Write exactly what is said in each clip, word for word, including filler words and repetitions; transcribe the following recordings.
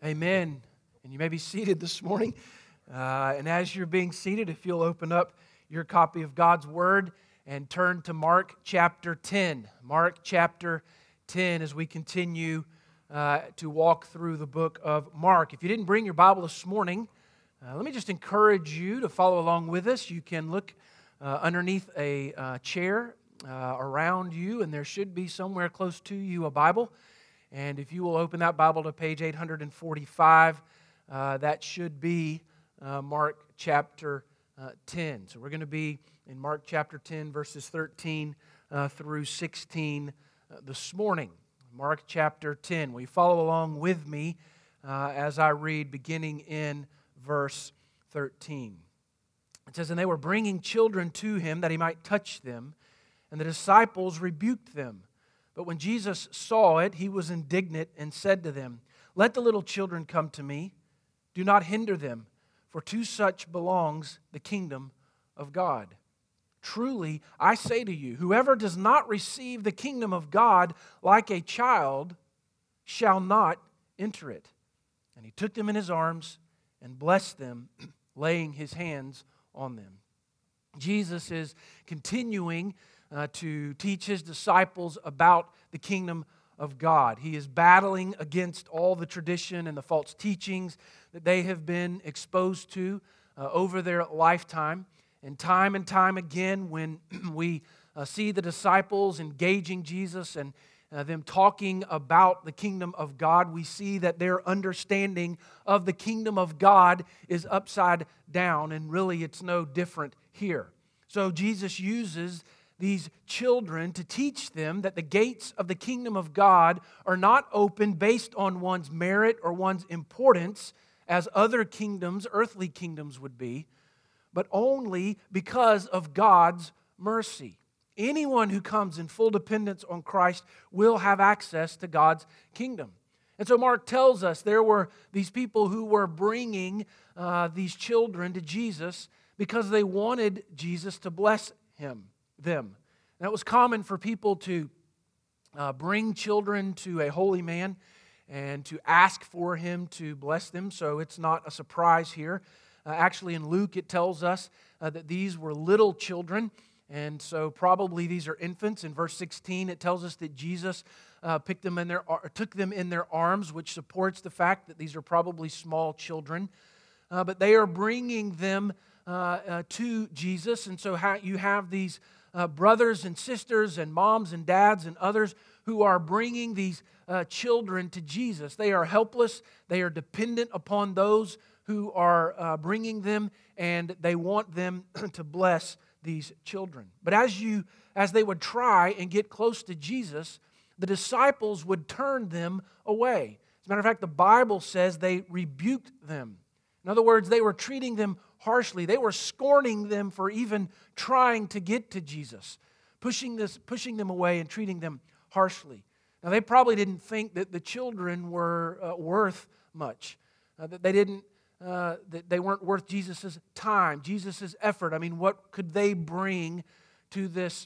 Amen. And you may be seated this morning. Uh, and as you're being seated, if you'll open up your copy of God's Word and turn to Mark chapter ten. Mark chapter ten as we continue uh, to walk through the book of Mark. If you didn't bring your Bible this morning, uh, let me just encourage you to follow along with us. You can look uh, underneath a uh, chair uh, around you, and there should be somewhere close to you a Bible. And if you will open that Bible to page eight forty-five, uh, that should be uh, Mark chapter uh, ten. So we're going to be in Mark chapter ten, verses thirteen uh, through sixteen uh, this morning. Mark chapter ten. Will you follow along with me uh, as I read, beginning in verse thirteen? It says, "And they were bringing children to him that he might touch them, and the disciples rebuked them. But when Jesus saw it, he was indignant and said to them, 'Let the little children come to me. Do not hinder them, for to such belongs the kingdom of God. Truly, I say to you, whoever does not receive the kingdom of God like a child shall not enter it.' And he took them in his arms and blessed them, laying his hands on them." Jesus is continuing Uh, to teach his disciples about the kingdom of God. He is battling against all the tradition and the false teachings that they have been exposed to uh, over their lifetime. And time and time again, when we uh, see the disciples engaging Jesus and uh, them talking about the kingdom of God, we see that their understanding of the kingdom of God is upside down, and really it's no different here. So Jesus uses these children to teach them that the gates of the kingdom of God are not open based on one's merit or one's importance, as other kingdoms, earthly kingdoms would be, but only because of God's mercy. Anyone who comes in full dependence on Christ will have access to God's kingdom. And so Mark tells us there were these people who were bringing uh, these children to Jesus because they wanted Jesus to bless him. them. And it was common for people to uh, bring children to a holy man and to ask for him to bless them, so it's not a surprise here. Uh, actually, in Luke, it tells us uh, that these were little children, and so probably these are infants. In verse sixteen, it tells us that Jesus uh, picked them in their, or took them in their arms, which supports the fact that these are probably small children. Uh, but they are bringing them uh, uh, to Jesus, and so ha- you have these Uh, brothers and sisters and moms and dads and others who are bringing these uh, children to Jesus. They are helpless. They are dependent upon those who are uh, bringing them, and they want them to bless these children. But as you, as they would try and get close to Jesus, the disciples would turn them away. As a matter of fact, the Bible says they rebuked them. In other words, they were treating them harshly. They were scorning them for even trying to get to Jesus, pushing this, pushing them away and treating them harshly. Now, they probably didn't think that the children were uh, worth much, uh, that they didn't, uh, that they weren't worth Jesus' time, Jesus' effort. I mean, what could they bring to this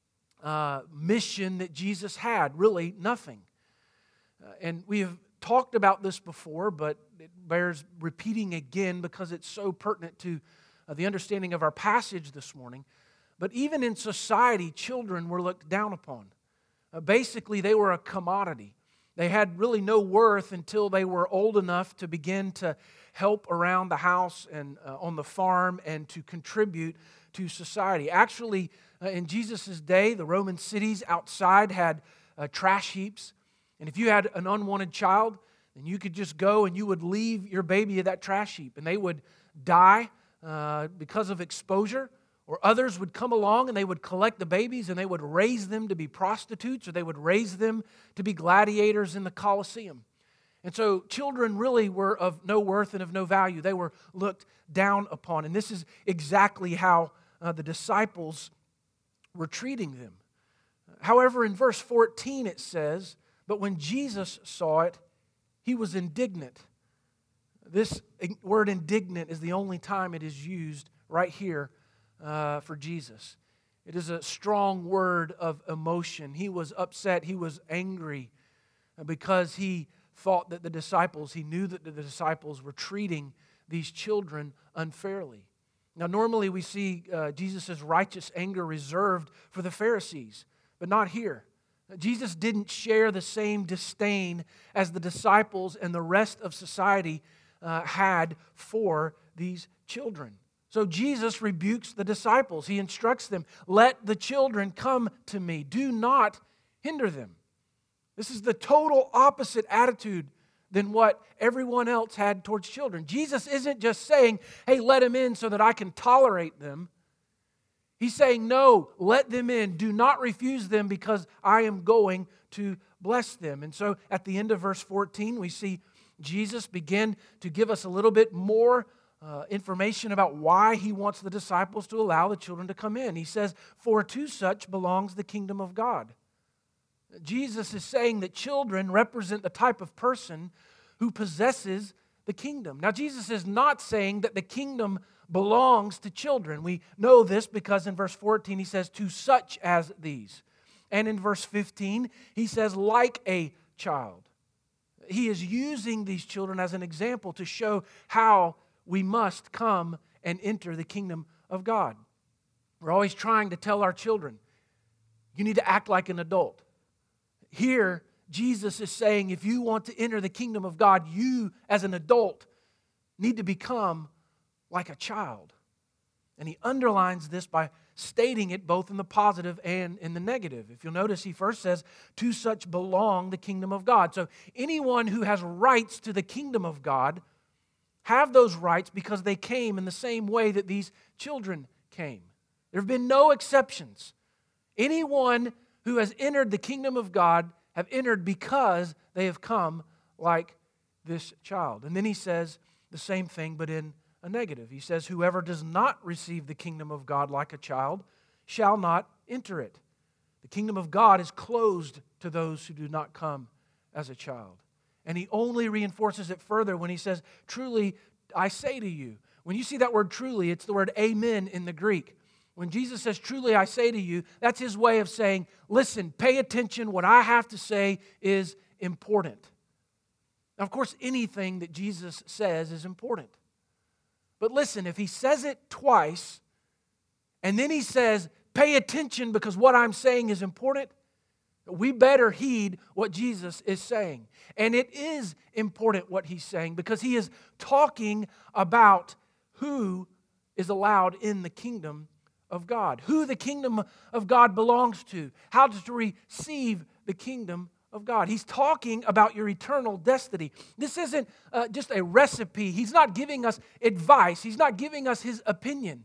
uh, mission that Jesus had? Really, nothing. Uh, and we have talked about this before, but it bears repeating again because it's so pertinent to uh, the understanding of our passage this morning. But even in society, children were looked down upon. Uh, basically, they were a commodity. They had really no worth until they were old enough to begin to help around the house and uh, on the farm and to contribute to society. Actually, uh, in Jesus' day, the Roman cities outside had uh, trash heaps. And if you had an unwanted child, then you could just go and you would leave your baby at that trash heap, and they would die uh, because of exposure. Or others would come along and they would collect the babies and they would raise them to be prostitutes, or they would raise them to be gladiators in the Colosseum. And so children really were of no worth and of no value. They were looked down upon. And this is exactly how uh, the disciples were treating them. However, in verse fourteen it says, "But when Jesus saw it, he was indignant." This word indignant is the only time it is used right here uh, for Jesus. It is a strong word of emotion. He was upset. He was angry because he thought that the disciples, he knew that the disciples were treating these children unfairly. Now, normally we see uh, Jesus' righteous anger reserved for the Pharisees, but not here. Jesus didn't share the same disdain as the disciples and the rest of society uh, had for these children. So Jesus rebukes the disciples. He instructs them, "Let the children come to me. Do not hinder them." This is the total opposite attitude than what everyone else had towards children. Jesus isn't just saying, "Hey, let them in so that I can tolerate them." He's saying, "No, let them in. Do not refuse them because I am going to bless them." And so at the end of verse fourteen, we see Jesus begin to give us a little bit more uh, information about why he wants the disciples to allow the children to come in. He says, "For to such belongs the kingdom of God." Jesus is saying that children represent the type of person who possesses the kingdom. Now, Jesus is not saying that the kingdom belongs to children. We know this because in verse fourteen he says, "To such as these." And in verse fifteen he says, "Like a child." He is using these children as an example to show how we must come and enter the kingdom of God. We're always trying to tell our children, you need to act like an adult. Here, Jesus is saying, if you want to enter the kingdom of God, you as an adult need to become like a child. And he underlines this by stating it both in the positive and in the negative. If you'll notice, he first says, "To such belong the kingdom of God." So anyone who has rights to the kingdom of God have those rights because they came in the same way that these children came. There have been no exceptions. Anyone who has entered the kingdom of God have entered because they have come like this child. And then he says the same thing, but in a negative. He says, "Whoever does not receive the kingdom of God like a child shall not enter it." The kingdom of God is closed to those who do not come as a child. And he only reinforces it further when he says, "Truly, I say to you." When you see that word truly, it's the word amen in the Greek. When Jesus says, "Truly, I say to you," that's his way of saying, listen, pay attention. What I have to say is important. Now, of course, anything that Jesus says is important. But listen, if he says it twice, and then he says, "Pay attention because what I'm saying is important," we better heed what Jesus is saying. And it is important what he's saying because he is talking about who is allowed in the kingdom of God, who the kingdom of God belongs to, how to receive the kingdom of God. He's talking about your eternal destiny. This isn't uh, just a recipe. He's not giving us advice. He's not giving us his opinion.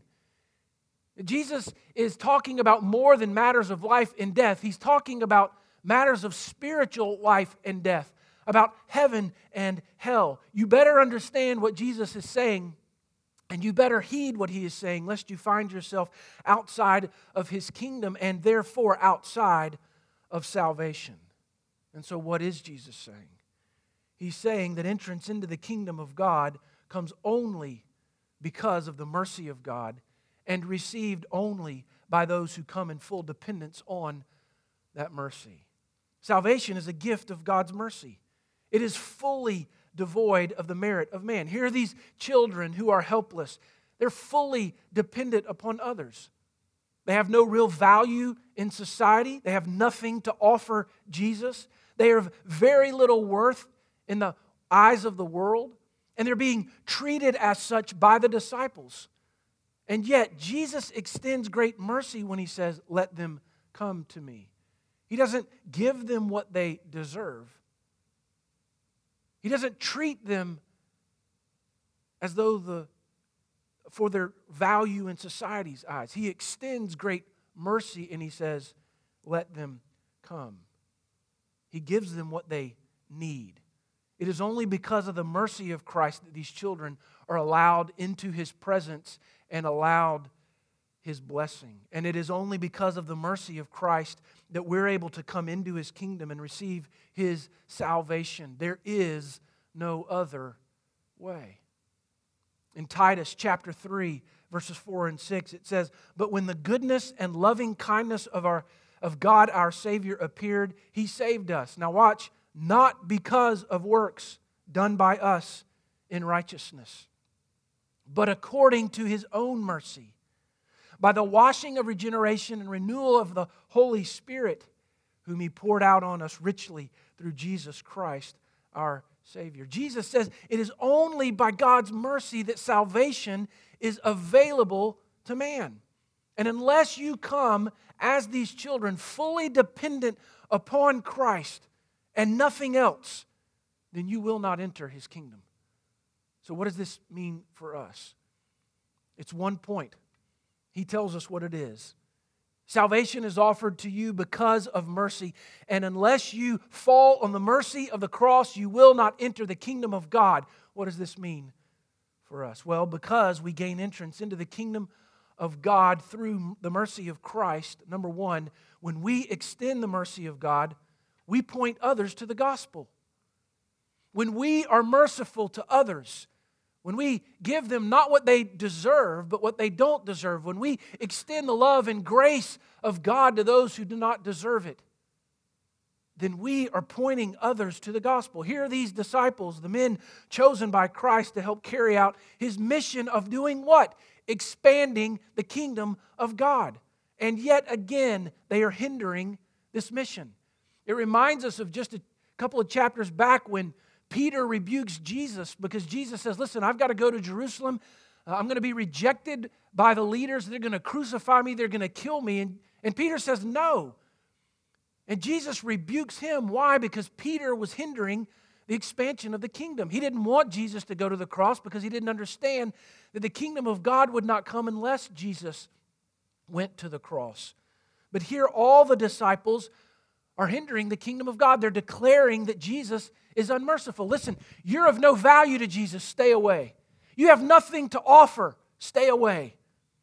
Jesus is talking about more than matters of life and death. He's talking about matters of spiritual life and death, about heaven and hell. You better understand what Jesus is saying, and you better heed what he is saying, lest you find yourself outside of his kingdom and therefore outside of salvation. And so what is Jesus saying? He's saying that entrance into the kingdom of God comes only because of the mercy of God and received only by those who come in full dependence on that mercy. Salvation is a gift of God's mercy. It is fully devoid of the merit of man. Here are these children who are helpless. They're fully dependent upon others. They have no real value in society. They have nothing to offer Jesus. They are of very little worth in the eyes of the world, and they're being treated as such by the disciples. And yet, Jesus extends great mercy when he says, "Let them come to me." He doesn't give them what they deserve. He doesn't treat them as though the for their value in society's eyes. He extends great mercy and he says, "Let them come." He gives them what they need. It is only because of the mercy of Christ that these children are allowed into his presence and allowed his blessing. And it is only because of the mercy of Christ that we're able to come into his kingdom and receive his salvation. There is no other way. In Titus chapter three, verses four and six, it says, "But when the goodness and loving kindness of our of God our Savior appeared, he saved us." Now watch, not because of works done by us in righteousness, but according to His own mercy, by the washing of regeneration and renewal of the Holy Spirit, whom He poured out on us richly through Jesus Christ, our Savior. Jesus says it is only by God's mercy that salvation is available to man. And unless you come as these children, fully dependent upon Christ and nothing else, then you will not enter His kingdom. So what does this mean for us? It's one point. He tells us what it is. Salvation is offered to you because of mercy. And unless you fall on the mercy of the cross, you will not enter the kingdom of God. What does this mean for us? Well, because we gain entrance into the kingdom of God through the mercy of Christ, number one, when we extend the mercy of God, we point others to the gospel. When we are merciful to others, when we give them not what they deserve, but what they don't deserve, when we extend the love and grace of God to those who do not deserve it, then we are pointing others to the gospel. Here are these disciples, the men chosen by Christ to help carry out His mission of doing what? Expanding the kingdom of God. And yet again, they are hindering this mission. It reminds us of just a couple of chapters back when Peter rebukes Jesus because Jesus says, listen, I've got to go to Jerusalem. Uh, I'm going to be rejected by the leaders. They're going to crucify me. They're going to kill me. And, and Peter says, no. And Jesus rebukes him. Why? Because Peter was hindering the expansion of the kingdom. He didn't want Jesus to go to the cross because he didn't understand that the kingdom of God would not come unless Jesus went to the cross. But here all the disciples are hindering the kingdom of God. They're declaring that Jesus is unmerciful. Listen, you're of no value to Jesus. Stay away. You have nothing to offer. Stay away.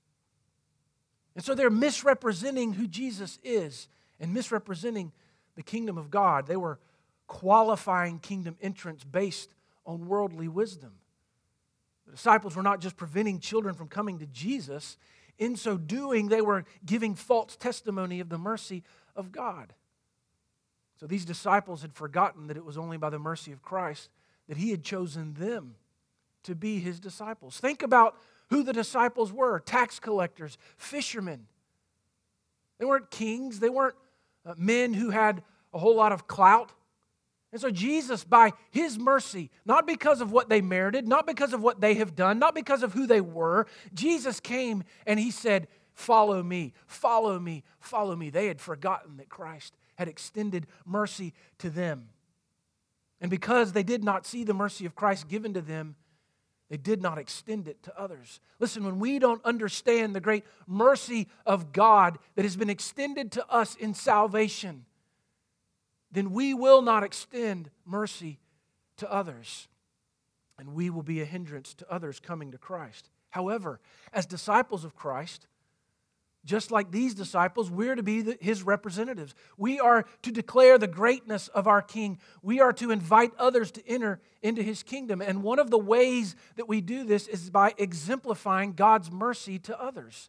And so they're misrepresenting who Jesus is and misrepresenting the kingdom of God. They were qualifying kingdom entrance based on worldly wisdom. The disciples were not just preventing children from coming to Jesus. In so doing, they were giving false testimony of the mercy of God. So these disciples had forgotten that it was only by the mercy of Christ that He had chosen them to be His disciples. Think about who the disciples were: tax collectors, fishermen. They weren't kings. They weren't uh, men who had a whole lot of clout. And so Jesus, by His mercy, not because of what they merited, not because of what they have done, not because of who they were, Jesus came and He said, follow me, follow me, follow me. They had forgotten that Christ had extended mercy to them. And because they did not see the mercy of Christ given to them, they did not extend it to others. Listen, when we don't understand the great mercy of God that has been extended to us in salvation, then we will not extend mercy to others, and we will be a hindrance to others coming to Christ. However, as disciples of Christ, just like these disciples, we're to be the, His representatives. We are to declare the greatness of our King. We are to invite others to enter into His kingdom. And one of the ways that we do this is by exemplifying God's mercy to others.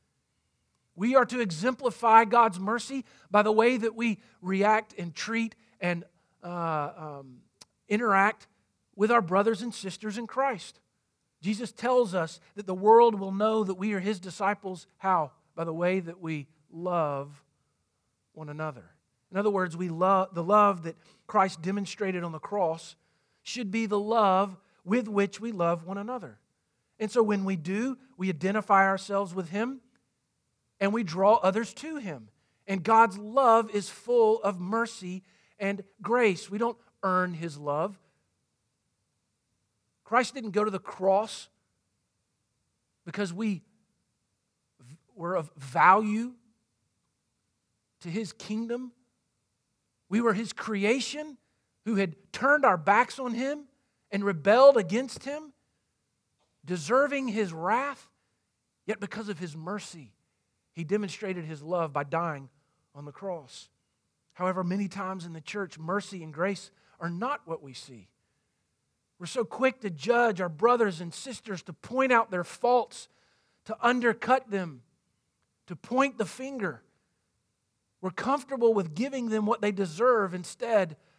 We are to exemplify God's mercy by the way that we react and treat and uh, um, interact with our brothers and sisters in Christ. Jesus tells us that the world will know that we are His disciples. How? By the way that we love one another. In other words, we love the love that Christ demonstrated on the cross should be the love with which we love one another. And so when we do, we identify ourselves with Him and we draw others to Him. And God's love is full of mercy and grace. We don't earn His love. Christ didn't go to the cross because we were of value to His kingdom. We were His creation who had turned our backs on Him and rebelled against Him, deserving His wrath. Yet because of His mercy, He demonstrated His love by dying on the cross. However, many times in the church, mercy and grace are not what we see. We're so quick to judge our brothers and sisters, to point out their faults, to undercut them, to point the finger. We're comfortable with giving them what they deserve instead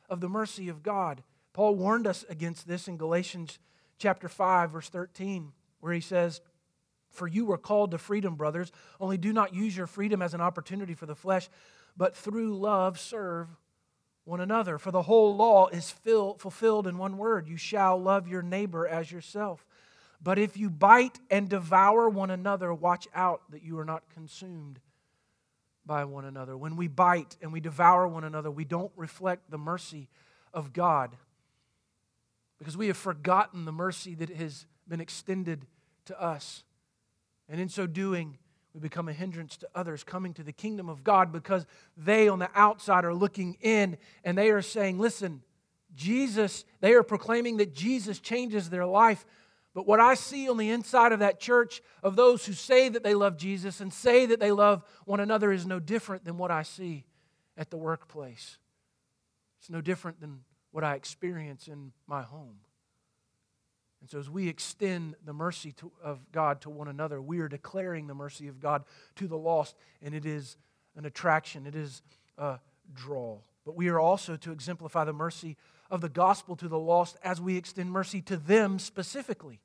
of the mercy of God. Paul warned us against this in Galatians chapter five, verse thirteen, where he says, "For you were called to freedom, brothers, only do not use your freedom as an opportunity for the flesh, but through love serve one another. For the whole law is fill, fulfilled in one word, you shall love your neighbor as yourself. But if you bite and devour one another, watch out that you are not consumed by one another." When we bite and we devour one another, we don't reflect the mercy of God because we have forgotten the mercy that has been extended to us. And in so doing, we become a hindrance to others coming to the kingdom of God because they on the outside are looking in and they are saying, listen, Jesus, they are proclaiming that Jesus changes their life. But what I see on the inside of that church of those who say that they love Jesus and say that they love one another is no different than what I see at the workplace. It's no different than what I experience in my home. And so as we extend the mercy to, of God to one another, we are declaring the mercy of God to the lost, and it is an attraction, it is a draw. But we are also to exemplify the mercy of the gospel to the lost as we extend mercy to them specifically.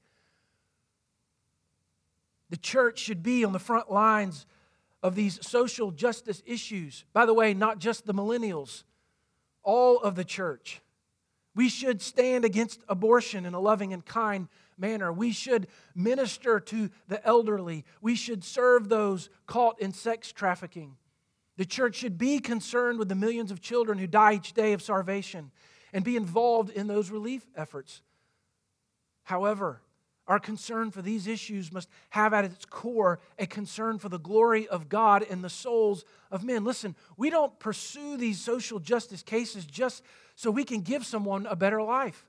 The church should be on the front lines of these social justice issues. By the way, not just the millennials, all of the church. We should stand against abortion in a loving and kind manner. We should minister to the elderly. We should serve those caught in sex trafficking. The church should be concerned with the millions of children who die each day of starvation and be involved in those relief efforts. However, our concern for these issues must have at its core a concern for the glory of God and the souls of men. Listen, we don't pursue these social justice cases just so we can give someone a better life.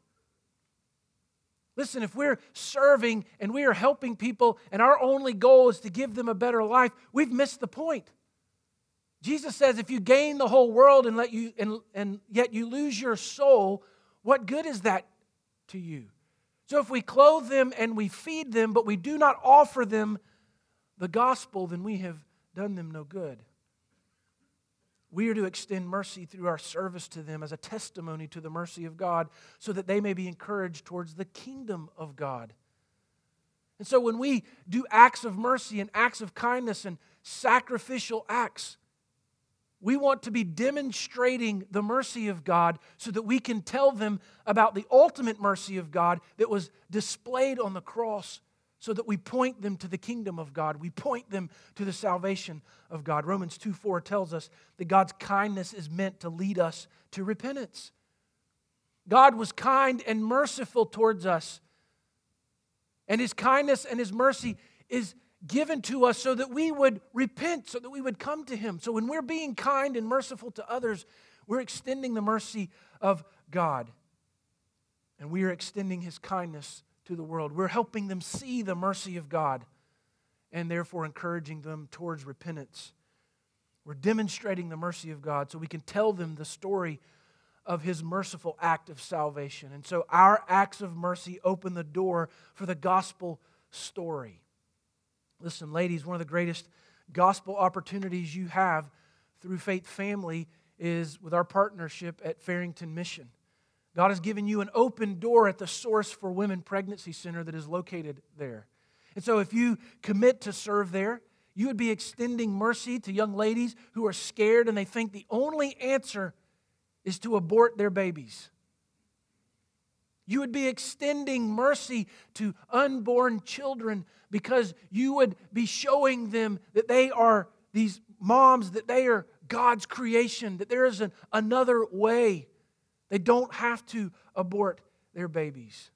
Listen, if we're serving and we are helping people and our only goal is to give them a better life, we've missed the point. Jesus says, if you gain the whole world and let you and, and yet you lose your soul, what good is that to you? So if we clothe them and we feed them, but we do not offer them the gospel, then we have done them no good. We are to extend mercy through our service to them as a testimony to the mercy of God so that they may be encouraged towards the kingdom of God. And so when we do acts of mercy and acts of kindness and sacrificial acts, we want to be demonstrating the mercy of God so that we can tell them about the ultimate mercy of God that was displayed on the cross so that we point them to the kingdom of God. We point them to the salvation of God. Romans two four tells us that God's kindness is meant to lead us to repentance. God was kind and merciful towards us. And His kindness and His mercy is given to us so that we would repent, so that we would come to Him. So when we're being kind and merciful to others, we're extending the mercy of God. And we are extending His kindness to the world. We're helping them see the mercy of God and therefore encouraging them towards repentance. We're demonstrating the mercy of God so we can tell them the story of His merciful act of salvation. And so our acts of mercy open the door for the gospel story. Listen, ladies, one of the greatest gospel opportunities you have through Faith Family is with our partnership at Farrington Mission. God has given you an open door at the Source for Women Pregnancy Center that is located there. And so if you commit to serve there, you would be extending mercy to young ladies who are scared and they think the only answer is to abort their babies. You would be extending mercy to unborn children because you would be showing them that they are these moms, that they are God's creation, that there is an, another way. They don't have to abort their babies.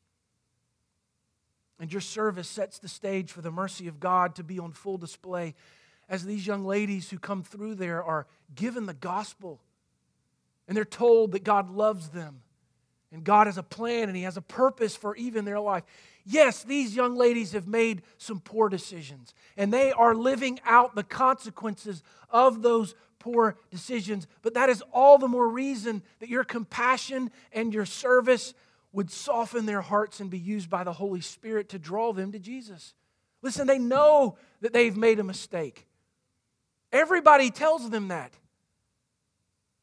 And your service sets the stage for the mercy of God to be on full display as these young ladies who come through there are given the gospel and they're told that God loves them and God has a plan and He has a purpose for even their life. Yes, these young ladies have made some poor decisions and they are living out the consequences of those poor decisions, but that is all the more reason that your compassion and your service would soften their hearts and be used by the Holy Spirit to draw them to Jesus. Listen, they know that they've made a mistake. Everybody tells them that.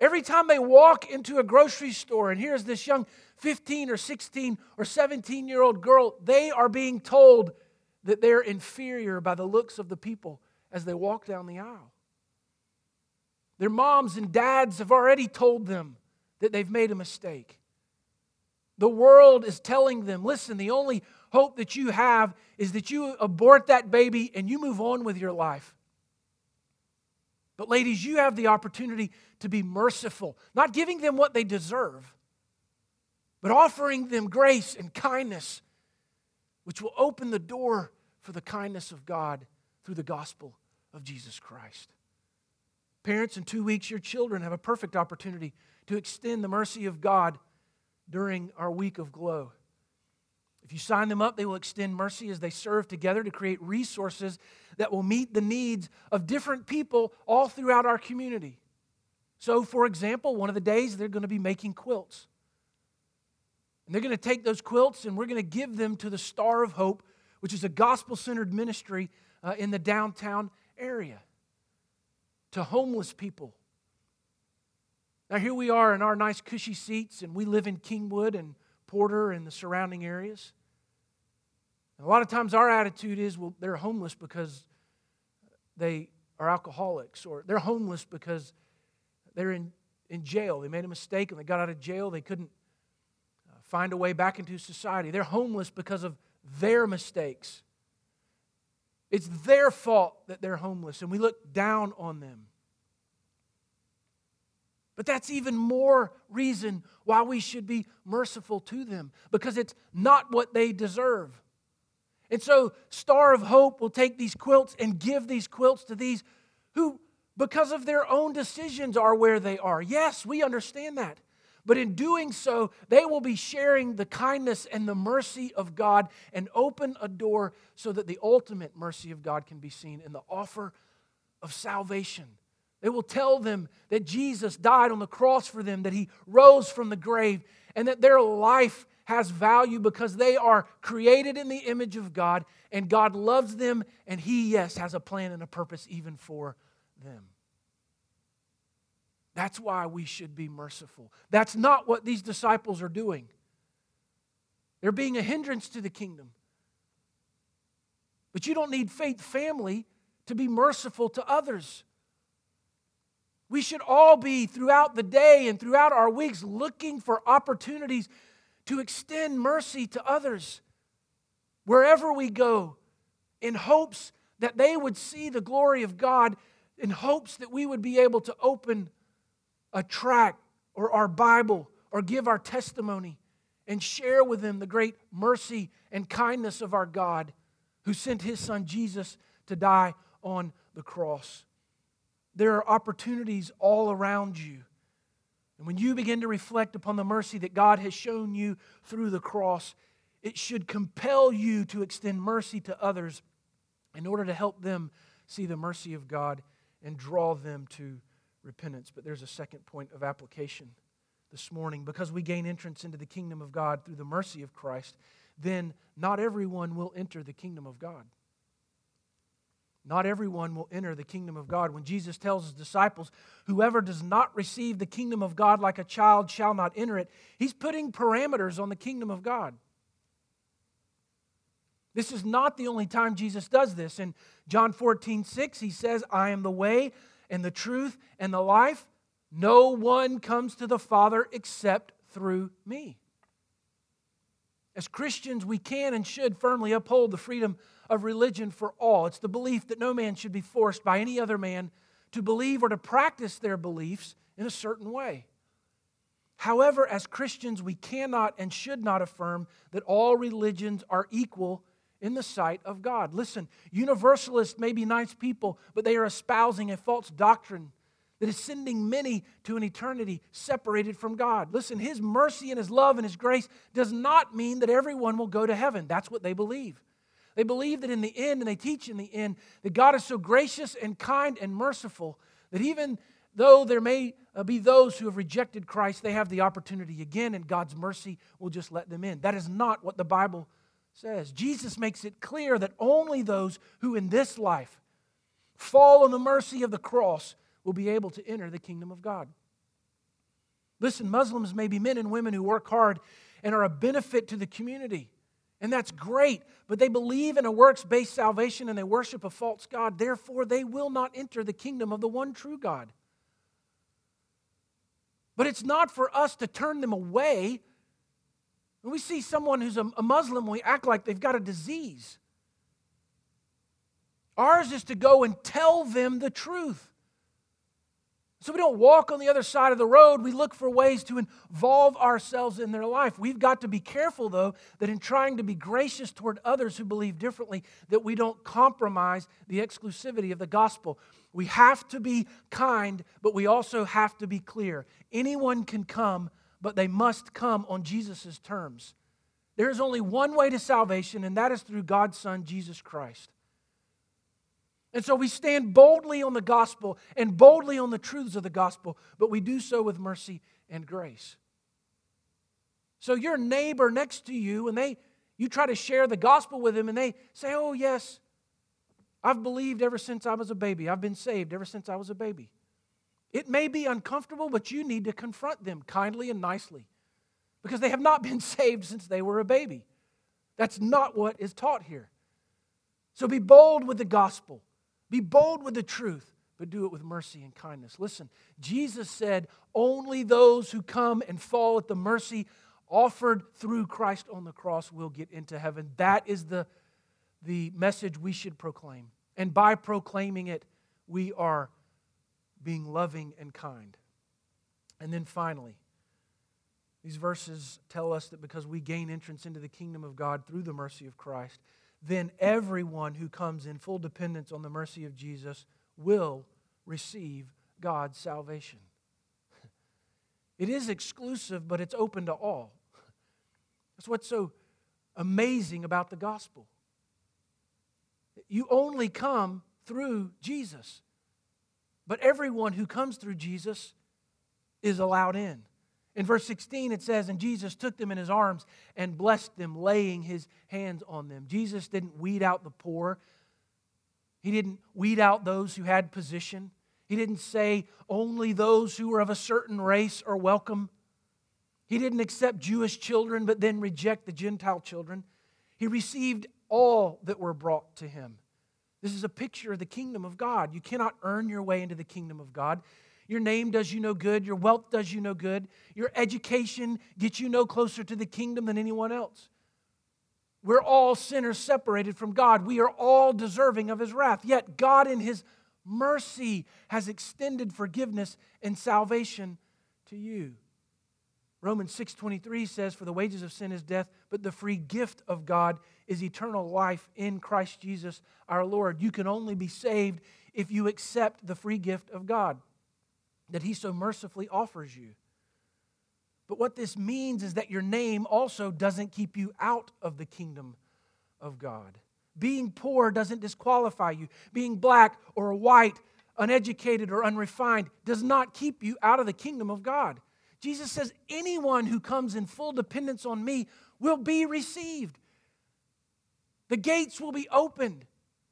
Every time they walk into a grocery store and here's this young fifteen or sixteen or seventeen-year-old girl, they are being told that they're inferior by the looks of the people as they walk down the aisle. Their moms and dads have already told them that they've made a mistake. The world is telling them, listen, the only hope that you have is that you abort that baby and you move on with your life. But ladies, you have the opportunity to be merciful, not giving them what they deserve, but offering them grace and kindness, which will open the door for the kindness of God through the gospel of Jesus Christ. Parents, in two weeks, your children have a perfect opportunity to extend the mercy of God during our week of Glow. If you sign them up, they will extend mercy as they serve together to create resources that will meet the needs of different people all throughout our community. So, for example, one of the days they're going to be making quilts. And they're going to take those quilts and we're going to give them to the Star of Hope, which is a gospel-centered ministry uh, in the downtown area, to homeless people. Now, here we are in our nice cushy seats, and we live in Kingwood and Porter and the surrounding areas. And a lot of times our attitude is, well, they're homeless because they are alcoholics, or they're homeless because they're in, in jail. They made a mistake and they got out of jail. They couldn't uh, find a way back into society. They're homeless because of their mistakes. It's their fault that they're homeless, and we look down on them. But that's even more reason why we should be merciful to them, because it's not what they deserve. And so Star of Hope will take these quilts and give these quilts to these who, because of their own decisions, are where they are. Yes, we understand that. But in doing so, they will be sharing the kindness and the mercy of God and open a door so that the ultimate mercy of God can be seen in the offer of salvation. They will tell them that Jesus died on the cross for them, that He rose from the grave, and that their life has value because they are created in the image of God, and God loves them, and He, yes, has a plan and a purpose even for them. That's why we should be merciful. That's not what these disciples are doing. They're being a hindrance to the kingdom. But you don't need faith family to be merciful to others. We should all be, throughout the day and throughout our weeks, looking for opportunities to extend mercy to others wherever we go, in hopes that they would see the glory of God, in hopes that we would be able to open a tract or our Bible or give our testimony and share with them the great mercy and kindness of our God, who sent His Son Jesus to die on the cross. There are opportunities all around you. And when you begin to reflect upon the mercy that God has shown you through the cross, it should compel you to extend mercy to others in order to help them see the mercy of God and draw them to repentance. But there's a second point of application this morning. Because we gain entrance into the kingdom of God through the mercy of Christ, then not everyone will enter the kingdom of God. Not everyone will enter the kingdom of God. When Jesus tells His disciples, whoever does not receive the kingdom of God like a child shall not enter it, He's putting parameters on the kingdom of God. This is not the only time Jesus does this. In John fourteen six, He says, I am the way and the truth and the life. No one comes to the Father except through me. As Christians, we can and should firmly uphold the freedom of religion for all. It's the belief that no man should be forced by any other man to believe or to practice their beliefs in a certain way. However, as Christians, we cannot and should not affirm that all religions are equal in the sight of God. Listen, universalists may be nice people, but they are espousing a false doctrine that is sending many to an eternity separated from God. Listen, His mercy and His love and His grace does not mean that everyone will go to heaven. That's what they believe. They believe that in the end, and they teach in the end, that God is so gracious and kind and merciful that even though there may be those who have rejected Christ, they have the opportunity again, and God's mercy will just let them in. That is not what the Bible says. Jesus makes it clear that only those who in this life fall on the mercy of the cross will be able to enter the kingdom of God. Listen, Muslims may be men and women who work hard and are a benefit to the community. And that's great, but they believe in a works-based salvation and they worship a false god. Therefore, they will not enter the kingdom of the one true God. But it's not for us to turn them away. When we see someone who's a Muslim, we act like they've got a disease. Ours is to go and tell them the truth. So we don't walk on the other side of the road. We look for ways to involve ourselves in their life. We've got to be careful, though, that in trying to be gracious toward others who believe differently, that we don't compromise the exclusivity of the gospel. We have to be kind, but we also have to be clear. Anyone can come, but they must come on Jesus' terms. There is only one way to salvation, and that is through God's Son, Jesus Christ. And so we stand boldly on the gospel and boldly on the truths of the gospel, but we do so with mercy and grace. So your neighbor next to you, and they you try to share the gospel with them, and they say, oh yes, I've believed ever since I was a baby. I've been saved ever since I was a baby. It may be uncomfortable, but you need to confront them kindly and nicely because they have not been saved since they were a baby. That's not what is taught here. So be bold with the gospel. Be bold with the truth, but do it with mercy and kindness. Listen, Jesus said, only those who come and fall at the mercy offered through Christ on the cross will get into heaven. That is the, the message we should proclaim. And by proclaiming it, we are being loving and kind. And then finally, these verses tell us that because we gain entrance into the kingdom of God through the mercy of Christ, then everyone who comes in full dependence on the mercy of Jesus will receive God's salvation. It is exclusive, but it's open to all. That's what's so amazing about the gospel. You only come through Jesus, but everyone who comes through Jesus is allowed in. In verse sixteen, it says, and Jesus took them in his arms and blessed them, laying his hands on them. Jesus didn't weed out the poor. He didn't weed out those who had position. He didn't say only those who were of a certain race are welcome. He didn't accept Jewish children but then reject the Gentile children. He received all that were brought to him. This is a picture of the kingdom of God. You cannot earn your way into the kingdom of God. Your name does you no good. Your wealth does you no good. Your education gets you no closer to the kingdom than anyone else. We're all sinners separated from God. We are all deserving of his wrath. Yet God in his mercy has extended forgiveness and salvation to you. Romans six twenty-three says, for the wages of sin is death, but the free gift of God is eternal life in Christ Jesus our Lord. You can only be saved if you accept the free gift of God that he so mercifully offers you. But what this means is that your name also doesn't keep you out of the kingdom of God. Being poor doesn't disqualify you. Being black or white, uneducated or unrefined does not keep you out of the kingdom of God. Jesus says anyone who comes in full dependence on me will be received. The gates will be opened.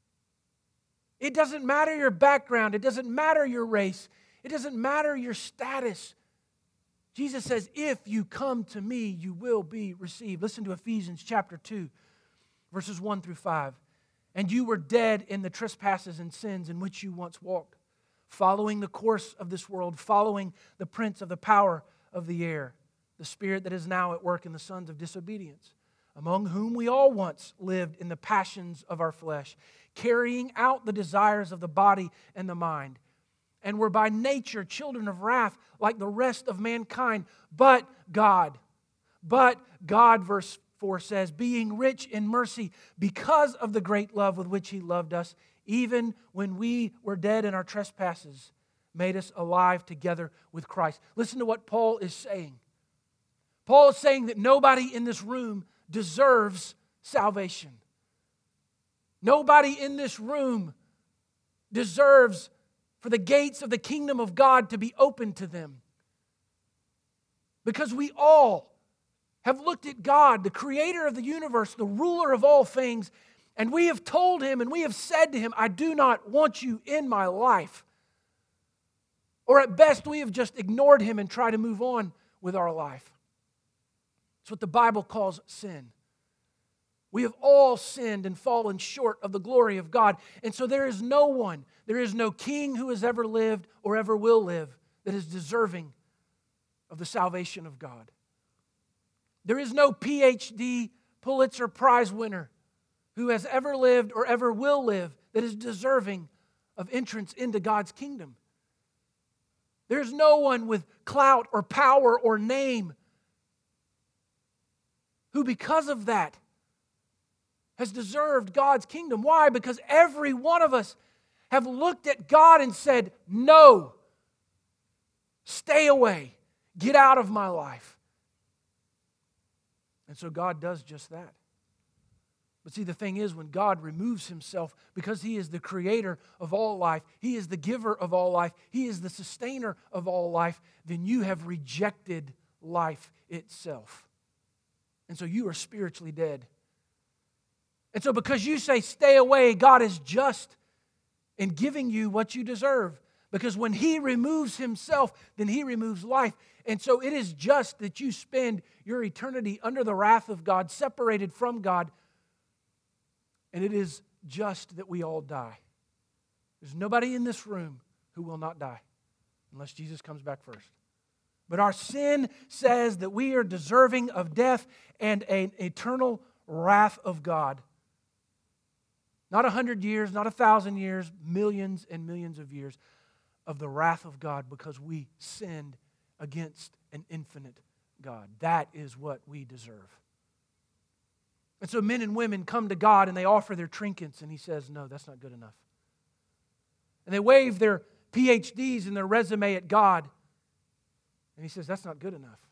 It doesn't matter your background. It doesn't matter your race. It doesn't matter your status. Jesus says, if you come to me, you will be received. Listen to Ephesians chapter two, verses one through five. And you were dead in the trespasses and sins in which you once walked, following the course of this world, following the prince of the power of the air, the spirit that is now at work in the sons of disobedience, among whom we all once lived in the passions of our flesh, carrying out the desires of the body and the mind, and were by nature children of wrath like the rest of mankind. But God, but God, verse four says, being rich in mercy because of the great love with which he loved us, even when we were dead in our trespasses, made us alive together with Christ. Listen to what Paul is saying. Paul is saying that nobody in this room deserves salvation. Nobody in this room deserves for the gates of the kingdom of God to be open to them. Because we all have looked at God, the creator of the universe, the ruler of all things, and we have told him and we have said to him, I do not want you in my life. Or at best, we have just ignored Him and tried to move on with our life. It's what the Bible calls sin. We have all sinned and fallen short of the glory of God. And so there is no one, there is no king who has ever lived or ever will live that is deserving of the salvation of God. There is no P H D Pulitzer Prize winner who has ever lived or ever will live that is deserving of entrance into God's kingdom. There's no one with clout or power or name who, because of that, has deserved God's kingdom. Why? Because every one of us have looked at God and said, no, stay away, get out of my life. And so God does just that. But see, the thing is, when God removes Himself, because He is the creator of all life, He is the giver of all life, He is the sustainer of all life, then you have rejected life itself. And so you are spiritually dead. And so because you say stay away, God is just in giving you what you deserve. Because when He removes Himself, then He removes life. And so it is just that you spend your eternity under the wrath of God, separated from God. And it is just that we all die. There's nobody in this room who will not die unless Jesus comes back first. But our sin says that we are deserving of death and an eternal wrath of God. Not a hundred years, not a thousand years, millions and millions of years of the wrath of God because we sinned against an infinite God. That is what we deserve. And so men and women come to God and they offer their trinkets and He says, no, that's not good enough. And they wave their P H Ds and their resume at God and He says, that's not good enough.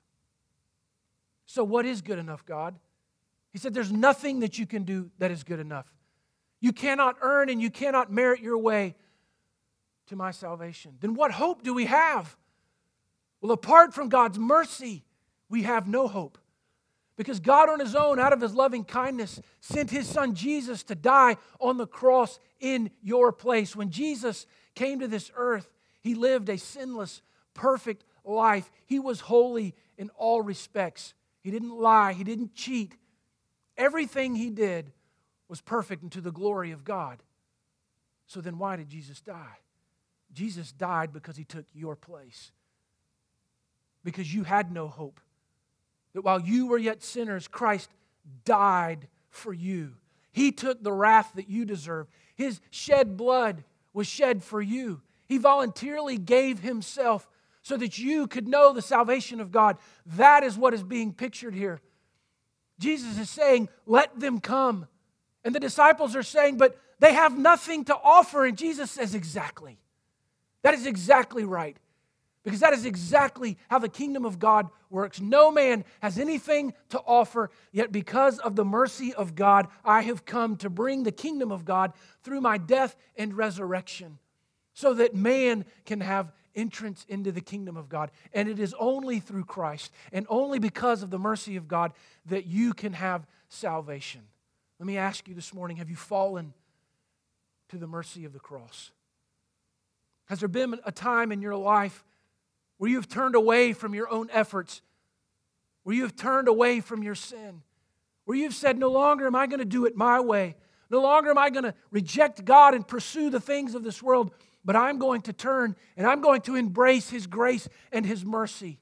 So what is good enough, God? He said, there's nothing that you can do that is good enough. You cannot earn and you cannot merit your way to my salvation. Then what hope do we have? Well, apart from God's mercy, we have no hope. Because God on His own, out of His loving kindness, sent His Son Jesus to die on the cross in your place. When Jesus came to this earth, He lived a sinless, perfect life. He was holy in all respects. He didn't lie. He didn't cheat. Everything He did was perfect and to the glory of God. So then why did Jesus die? Jesus died because He took your place. Because you had no hope. That while you were yet sinners, Christ died for you. He took the wrath that you deserve. His shed blood was shed for you. He voluntarily gave Himself so that you could know the salvation of God. That is what is being pictured here. Jesus is saying, let them come. And the disciples are saying, but they have nothing to offer. And Jesus says, exactly. That is exactly right. Because that is exactly how the kingdom of God works. No man has anything to offer, yet because of the mercy of God, I have come to bring the kingdom of God through my death and resurrection, so that man can have entrance into the kingdom of God. And it is only through Christ and only because of the mercy of God that you can have salvation. Let me ask you this morning, have you fallen to the mercy of the cross? Has there been a time in your life where you have turned away from your own efforts, where you have turned away from your sin, where you've said, no longer am I going to do it my way, no longer am I going to reject God and pursue the things of this world, but I'm going to turn and I'm going to embrace His grace and His mercy.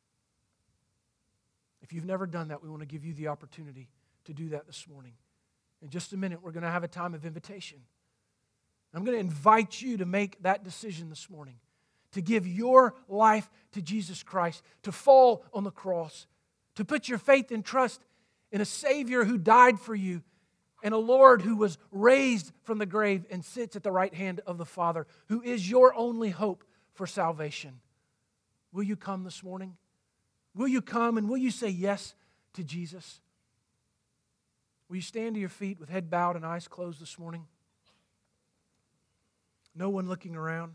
If you've never done that, we want to give you the opportunity to do that this morning. In just a minute, we're going to have a time of invitation. I'm going to invite you to make that decision this morning, to give your life to Jesus Christ, to fall on the cross, to put your faith and trust in a Savior who died for you and a Lord who was raised from the grave and sits at the right hand of the Father, who is your only hope for salvation. Will you come this morning? Will you come and will you say yes to Jesus? Will you stand to your feet with head bowed and eyes closed this morning? No one looking around.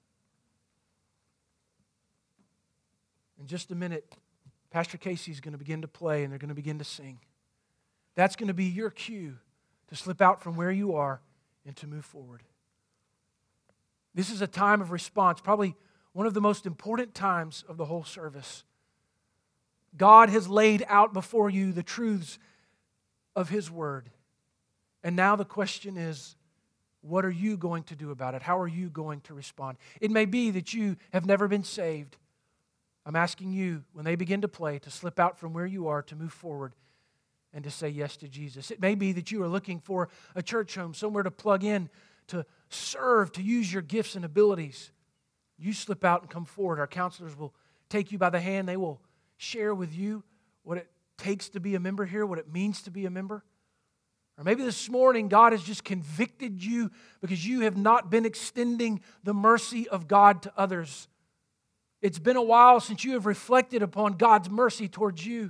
In just a minute, Pastor Casey is going to begin to play and they're going to begin to sing. That's going to be your cue to slip out from where you are and to move forward. This is a time of response, probably one of the most important times of the whole service. God has laid out before you the truths of His Word. And now the question is, what are you going to do about it? How are you going to respond? It may be that you have never been saved. I'm asking you, when they begin to play, to slip out from where you are, to move forward, and to say yes to Jesus. It may be that you are looking for a church home, somewhere to plug in, to serve, to use your gifts and abilities. You slip out and come forward. Our counselors will take you by the hand. They will share with you what it takes to be a member here, what it means to be a member. Or maybe this morning God has just convicted you because you have not been extending the mercy of God to others. It's been a while since you have reflected upon God's mercy towards you.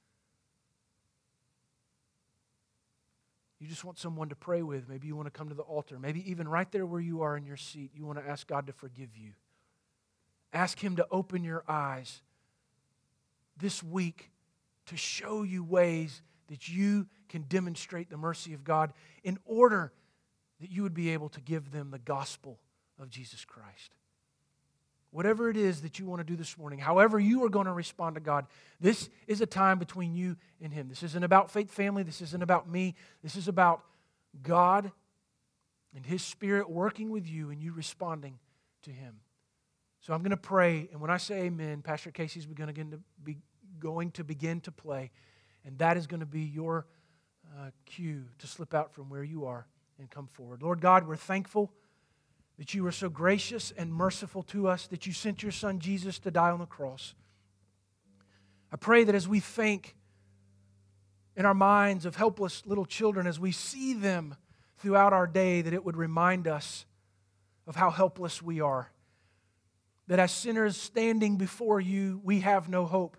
You just want someone to pray with. Maybe you want to come to the altar. Maybe even right there where you are in your seat, you want to ask God to forgive you. Ask Him to open your eyes this week to show you ways that you can demonstrate the mercy of God in order that you would be able to give them the gospel of Jesus Christ. Whatever it is that you want to do this morning, however you are going to respond to God, this is a time between you and Him. This isn't about Faith Family. This isn't about me. This is about God and His Spirit working with you and you responding to Him. So I'm going to pray, and when I say amen, Pastor Casey's going to be going to begin to play, and that is going to be your uh, cue to slip out from where you are and come forward. Lord God, we're thankful that you were so gracious and merciful to us, that you sent your Son Jesus to die on the cross. I pray that as we think in our minds of helpless little children, as we see them throughout our day, that it would remind us of how helpless we are. That as sinners standing before you, we have no hope.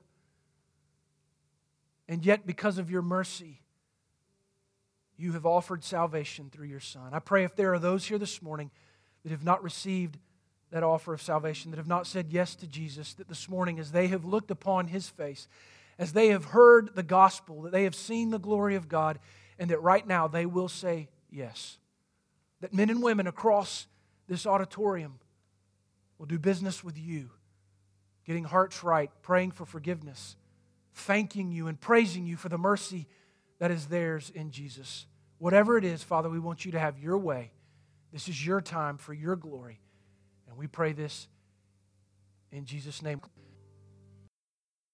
And yet, because of your mercy, you have offered salvation through your Son. I pray if there are those here this morning that have not received that offer of salvation, that have not said yes to Jesus, that this morning as they have looked upon His face, as they have heard the gospel, that they have seen the glory of God, and that right now they will say yes. That men and women across this auditorium will do business with you, getting hearts right, praying for forgiveness, thanking you and praising you for the mercy that is theirs in Jesus. Whatever it is, Father, we want you to have your way. This is your time for your glory. And we pray this in Jesus' name.